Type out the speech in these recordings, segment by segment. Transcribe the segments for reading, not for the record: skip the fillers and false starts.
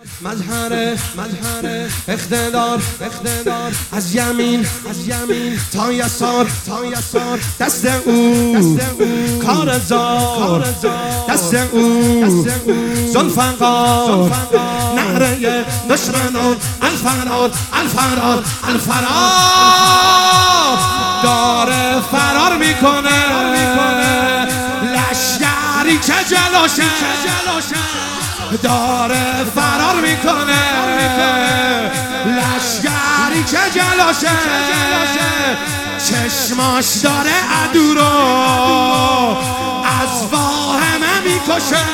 مظهر اقتدار از یمین تا یسار دست او کار زار دست او ذوالفقار نعره دشمنان الفرار داره فرار میکنه لشکری که جلوشه داره فرار میکنه لشکری که جلوشه چشماش داره عدو رو از واهمه میکشه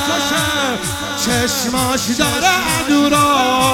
چشماش داره عدو رو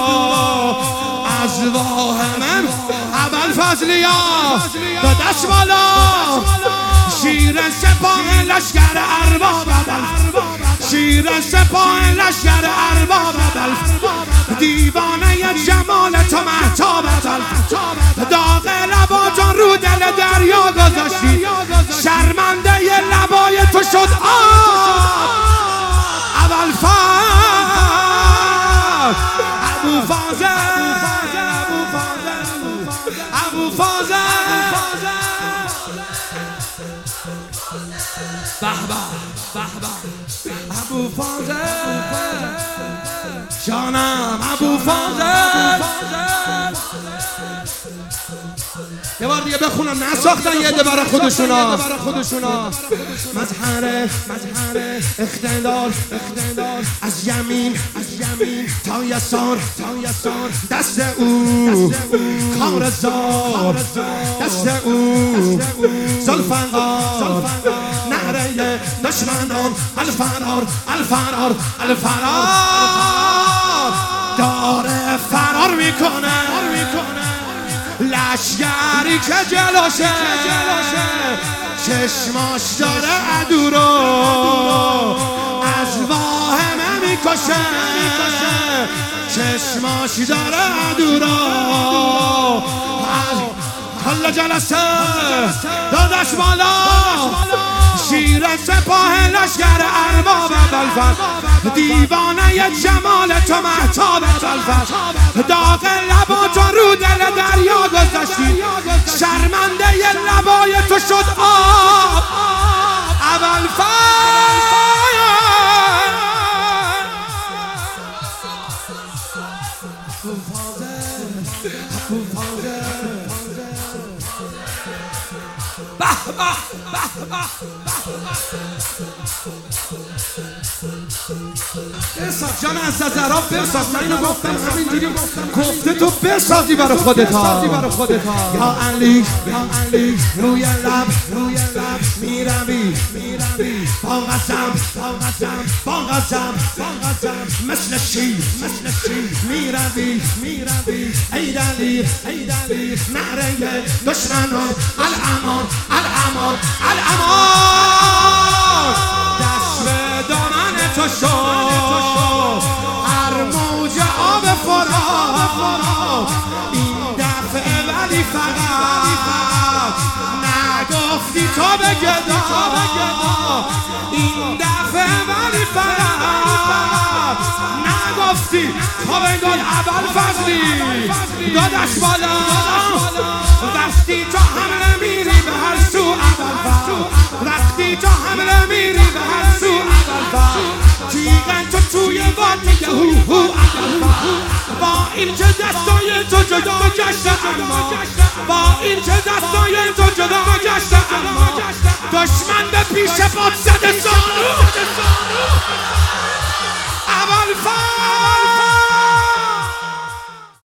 از واهمه ابوالفضلیا به دست بالا شیر سپاه لشکر ارباب شیر سپاه لشکر ارباب دیوانه جمال تو مهتاب داغ لباتون رو دل دریا گذاشتی شرمنده لبای تو شد آب ابوالفضل ابوالفضل جانم ابوالفضل یه بار دیگه بخونم نساختن یه عده برای خودشونا مظهر اقتدار از یمین تا یسار دست او کار زار دست او ذوالفقار نعره دشمنان الفرار داره فرار میکنه لشکری که جلوشه چشماش داره عدو رو از واهمه میکشه چشماش داره عدو رو حالا جلسه دادش بالا شیر سپاه لشکر ارباب ابوالفضل دیوانه جمال تو مهتاب ابوالفضل داغ لباتو رو دل دریا گذاشتی شرمنده لبای تو شد آب ابوالفضل بساز جان از زراب بساز من اینو گفتم همینجوری گفته تو بسازی برای خودت یا علی روی لب میروی با قسم مثل شیر میروی ای دلیر نعره دشمنان الامان دست به دامن تو شد هر موج آب فرات این دفعه ولی فقط نگفتی تو به گدا این دفعه ولی فقط نگفتی تو بگل ابوالفضلی دادش بالا وقتی تو حمله میری به هر سو ابوالفضل وقتی تو حمله میری به هر سو ابوالفضل تیغن تو توی واد میگه هو ابوالفضل با این که دستای تو جدا گشته با این که دستای تو جدا گشته دشمن به پیش باد زده سانو